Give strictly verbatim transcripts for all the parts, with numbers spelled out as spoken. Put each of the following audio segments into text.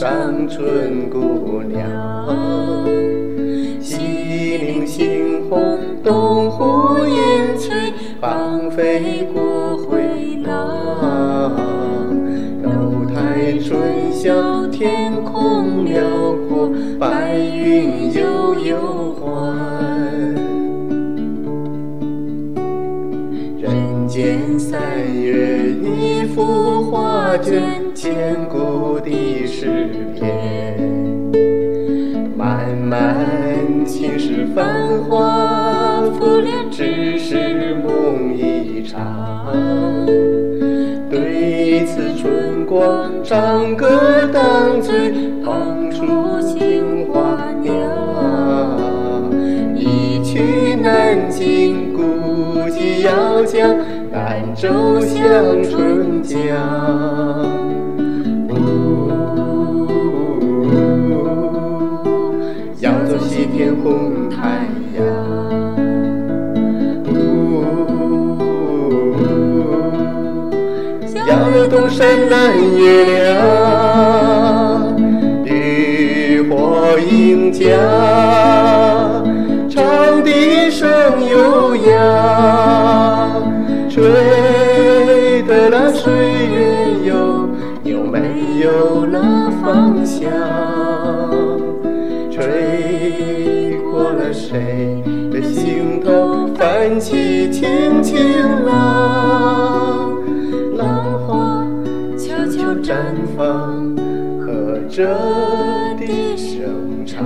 上春姑娘。西岭猩红，东湖烟翠，芳菲过回廊。楼台春晓，天空辽阔，白云悠悠还。人间三月，一幅画卷，千古的诗篇。漫漫青史繁华，浮恋只是梦一场。对此春光，长歌当醉，捧出杏花酿。一曲南京，故伎要将兰州向春江。要走西天红太阳，要有东山蓝月亮，渔火映家，长笛声悠扬，吹得了水月悠，又没有了方向。吹过了谁的心头，泛起轻轻浪。浪花悄悄绽放，和着笛声唱。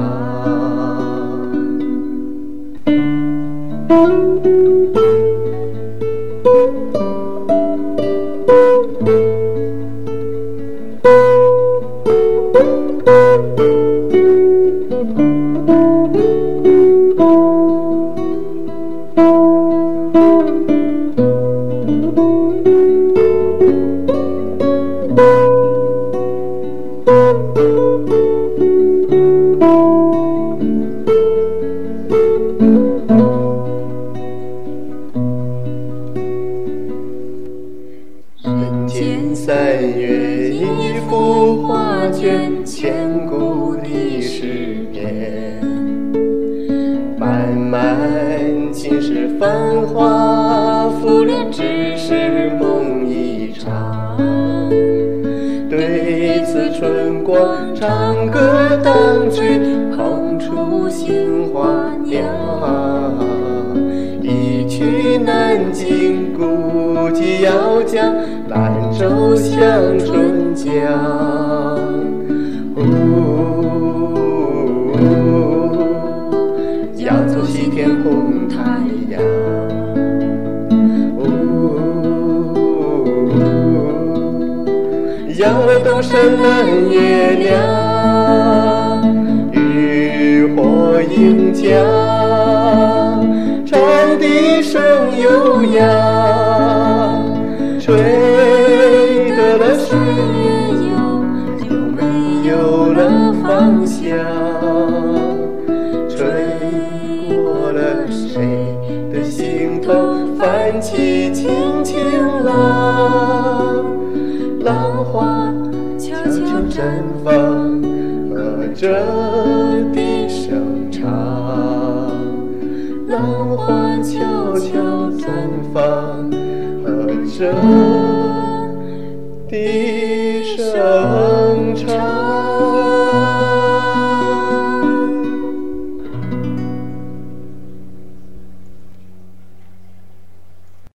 人间三月，一幅画卷，千古的诗篇。漫漫青史繁华，浮恋只是梦一场。对此春光，长歌当醉，捧出杏花酿。一曲南京，故伎要将兰州向春江。要走西天红太阳，要了东山蓝月亮，渔火映家，长笛声悠扬，吹得了水月悠，又没有了方向。吹过了谁的心头，泛起轻轻浪。浪花悄悄绽放，和着笛声唱。浪花悄悄绽放，和着笛声